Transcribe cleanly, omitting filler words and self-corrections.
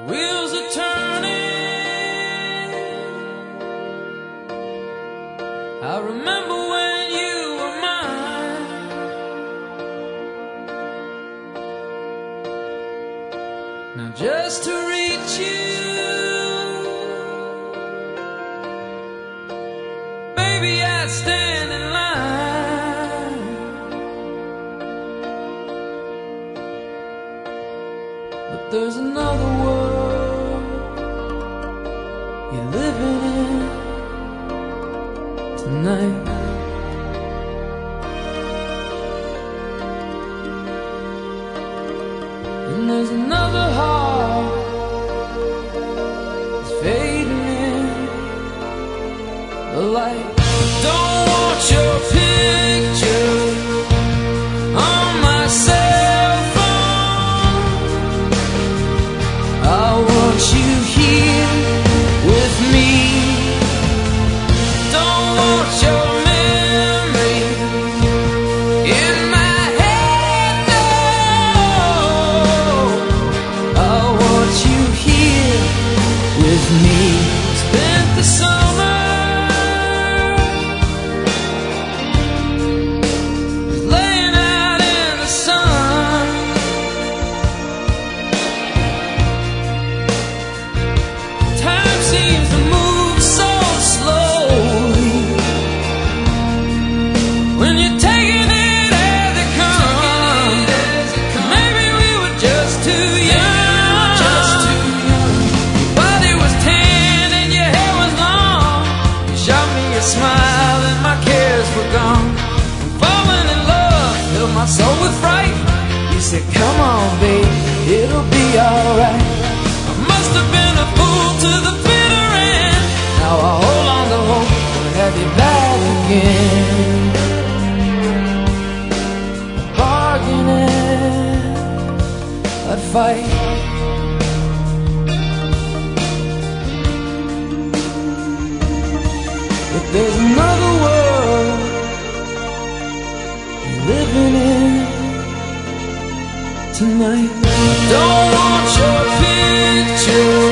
Wheels are turning. I remember when you were mine. Now just to reach you, baby, I'd stand in line. But there's another world you're living in tonight. And there's another heart that's fading in the light. Don't want your picture on my cell phone. I want you here with me. Don't want your memory in my head, no. I want you here with me. Spent the summer laying out in the sun. Time seems to move so slowly when you're taking it as it comes. Maybe we were just too young. Your body was tan and your hair was long. You shot me a smile and my cares were gone. I'm falling in love, filled my soul with fright. You said, come on, babe, it'll be alright. I must have been a fool to the bitter end. Now I hold on to hope to have you back again. I'd bargain and I'd fight. But there's another world you're living in tonight. Don't want your picture